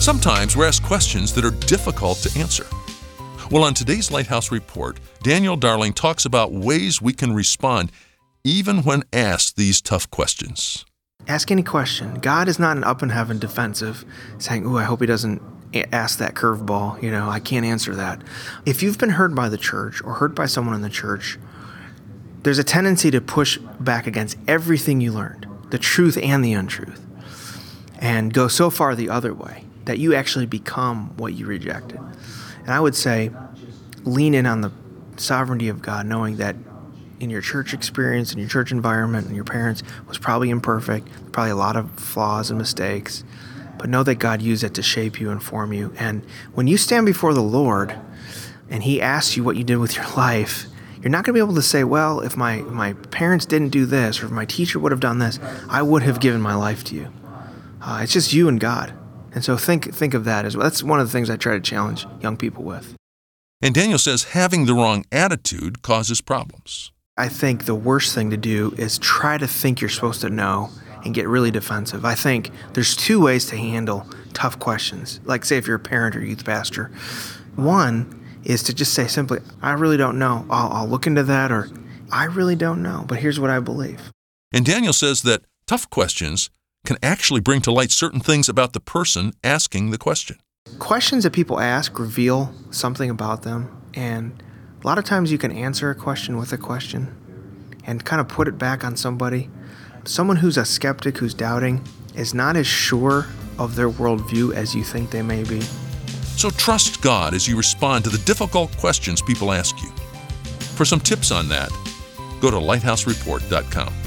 Sometimes we're asked questions that are difficult to answer. Well, on today's Lighthouse Report, Daniel Darling talks about ways we can respond even when asked these tough questions. Ask any question. God is not an up in heaven defensive, saying, "Ooh, I hope he doesn't ask that curveball. I can't answer that." If you've been hurt by the church or hurt by someone in the church, there's a tendency to push back against everything you learned, the truth and the untruth, and go so far the other way that you actually become what you rejected. And I would say, lean in on the sovereignty of God, knowing that in your church experience, in your church environment, and your parents was probably imperfect, probably a lot of flaws and mistakes, but know that God used it to shape you and form you. And when you stand before the Lord and he asks you what you did with your life, you're not going to be able to say, well, if my parents didn't do this, or if my teacher would have done this, I would have given my life to you. It's just you and God. And so think of that as well. That's one of the things I try to challenge young people with. And Daniel says having the wrong attitude causes problems. I think the worst thing to do is try to think you're supposed to know and get really defensive. I think there's two ways to handle tough questions. Like, say, if you're a parent or youth pastor. One is to just say simply, I really don't know. I'll look into that, or I really don't know, but here's what I believe. And Daniel says that tough questions can actually bring to light certain things about the person asking the question. Questions that people ask reveal something about them, and a lot of times you can answer a question with a question and kind of put it back on somebody. Someone who's a skeptic, who's doubting, is not as sure of their worldview as you think they may be. So trust God as you respond to the difficult questions people ask you. For some tips on that, go to lighthousereport.com.